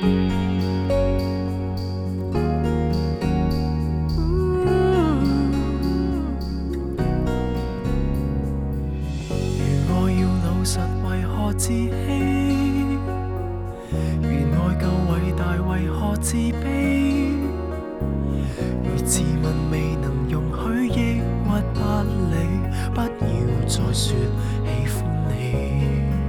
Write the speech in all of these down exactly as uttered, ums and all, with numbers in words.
实為何自欺？如愛夠偉大，為何自卑？如自問未能容許抑鬱不理，不要再說喜歡你。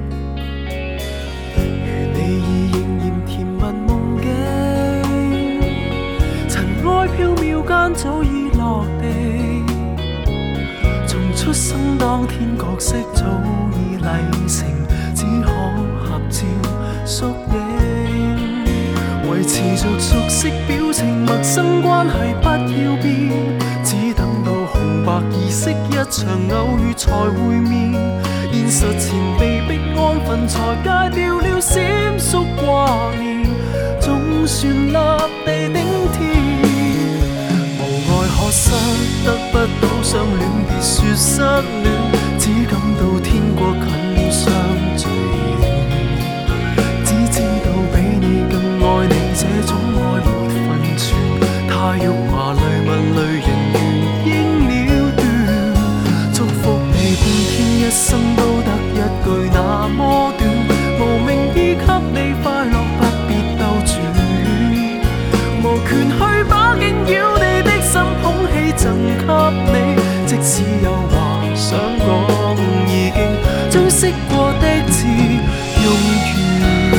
如你已仍然甜蜜夢境，塵埃飄渺間早已落地。從出生當天角色早已禮成，只可合照縮影。維持着熟悉表情，陌生關係不要變，只等到紅白儀式一場偶遇才會面。現實前被迫安分，才戒掉了閃縮掛念，總算立地頂天。可失得不到相戀，別說失戀，只感到天國近了相隨緣。只知道比你更愛你，這種愛沒分寸。太辱華淚問淚人如應了斷，祝福你半天一生都得一句那麼短，無名義給你快樂不必兜轉，無權去把境擾你的心捧起贈給你，即使有話想講，已經將識過的字用完。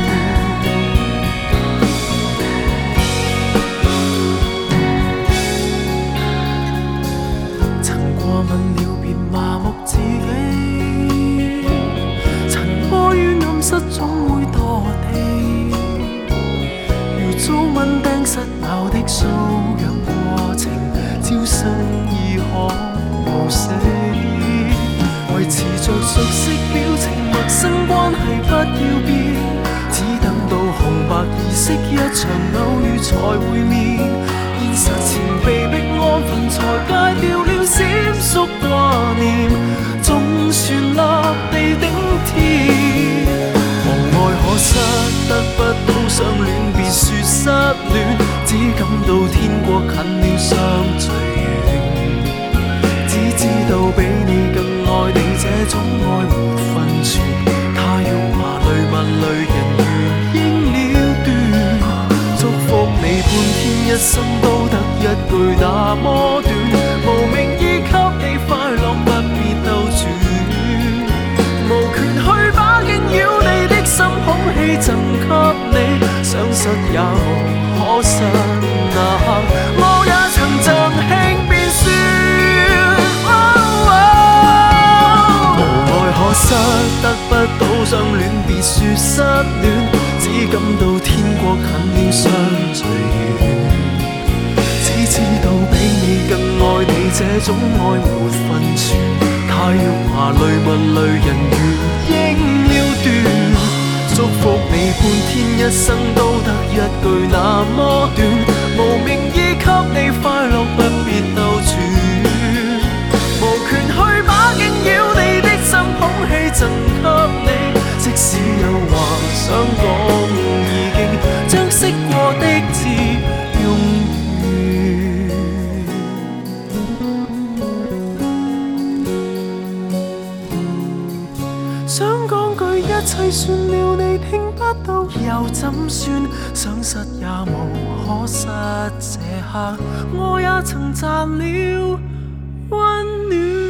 曾過問了別麻木自己，塵埃於暗室總會墮地，如遭蚊叮失咬的瘙癢過程，招生已可無死。維持着熟悉表情，陌生關係不要變，只等到紅白儀式一場偶遇才會面。現實前被迫安分，才戒掉了閃縮掛念，總算立地頂天。無愛可失得不到相戀，別說失戀，只感到天國近了相隨緣。只知道比你更愛你，這種愛沒分寸。太辱華淚問淚人如應了斷，祝福你半天一生都得一句那麼短，無名義給你快樂不必兜轉，無權去把境擾你的心捧起贈給你，想失也無可失，那刻我也曾贈輕便說，哦哦、無愛可失得不到相戀，別說失戀，只感到天國近了相隨緣。只知道比你更愛你，這種愛沒分寸。太辱華淚問淚人如應了斷，祝福你半天一生都得一句那麼短，無名義給你快樂不必兜轉，無權去把境擾你的心捧起贈給你，即使有話想講，已經將識過的字用完。想講句一切算了，你聽不到又怎算？想失也無可失，這刻我也曾賺了溫暖。